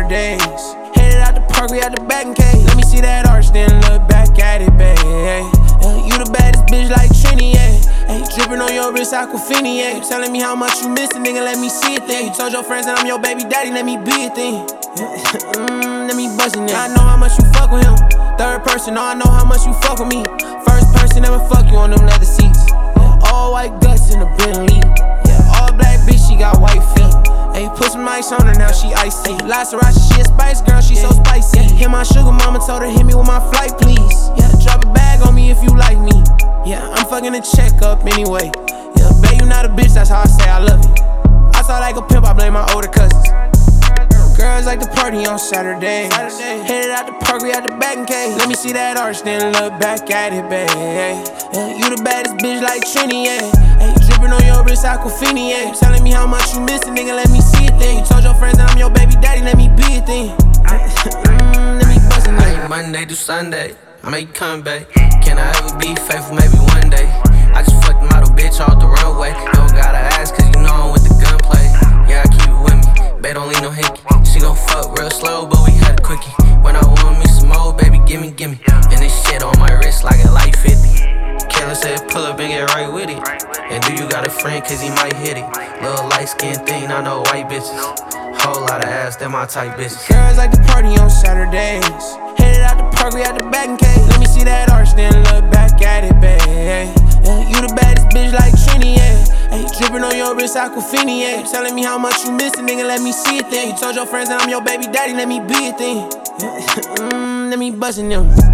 Saturdays. Headed out the park, we at the back in case. Let me see that arch, then look back at it, babe. You the baddest bitch like Trini, yeah. Hey, drippin' on your wrist, Aquafini, yeah. You telling me how much you miss it, nigga, let me see it then. You told your friends that I'm your baby daddy, let me be it then. Let me bust it, yeah. I know how much you fuck with him. Third person, no, I know how much you fuck with me. First person, never fuck you on them leather seats. Yeah, all white guts in the Bentley. Yeah, all black bitch, she got white feet. Hey, put some ice on her, now she icy. Lacerace, she a spice girl, she so spicy. Hit my sugar mama, told her hit me with my flight, please. Yeah, drop a bag on me if you like me. Yeah, I'm fucking a check up anyway. Yeah, babe, you not a bitch, that's how I say I love you. I saw like a pimp, I blame my older cousins. Girls like to party on Saturdays. Headed out the park, we at the back in case. Let me see that arch, then look back at it, babe. You the baddest bitch like Trini, yeah. Hey, drippin' on your wrist, Aquafini, yeah. You telling me how much you miss it, nigga, let me see it then. You told your friends that I'm your baby daddy, let me be it then. Let me bust it then. Monday to Sunday, I make you come back. Can I ever be faithful, maybe one day? I just fucked the model bitch off the runway. You don't gotta ask, cause you know I'm with the gunplay. Yeah, I keep it with me, babe, don't leave no hickey. She gon' fuck real slow, but we had a quickie. When I want me some more, baby, gimme. And this shit on my wrist like a light 50. Kayla said pull up and get right with it. And do you got a friend, cause he might hit it. Little light skin thing, I know white bitches. Whole lot of ass, they're my type bitches. Girls like to party on Saturdays. Headed out the park, we at the back in case. Let me see that arch, then look back at it, babe. You the baddest bitch like Trini, yeah. Hey, drippin' on your wrist, Aquafini, yeah. You telling me how much you miss it, nigga, let me see it then. You told your friends that I'm your baby daddy, let me be it then. Let me bust it them.